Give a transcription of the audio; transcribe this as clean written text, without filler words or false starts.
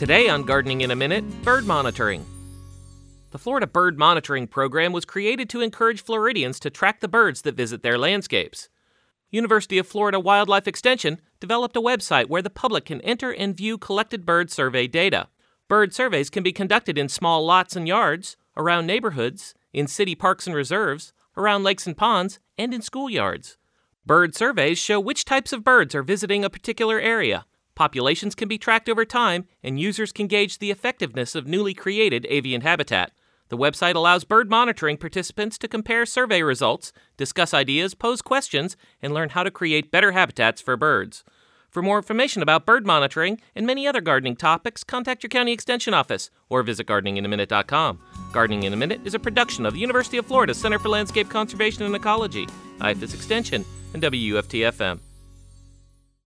Today on Gardening in a Minute, bird monitoring. The Florida Bird Monitoring Program was created to encourage Floridians to track the birds that visit their landscapes. University of Florida Wildlife Extension developed a website where the public can enter and view collected bird survey data. Bird surveys can be conducted in small lots and yards, around neighborhoods, in city parks and reserves, around lakes and ponds, and in schoolyards. Bird surveys show which types of birds are visiting a particular area. Populations can be tracked over time, and users can gauge the effectiveness of newly created avian habitat. The website allows bird monitoring participants to compare survey results, discuss ideas, pose questions, and learn how to create better habitats for birds. For more information about bird monitoring and many other gardening topics, contact your county extension office or visit gardeninginaminute.com. Gardening in a Minute is a production of the University of Florida Center for Landscape Conservation and Ecology, IFAS Extension, and WUFT-FM.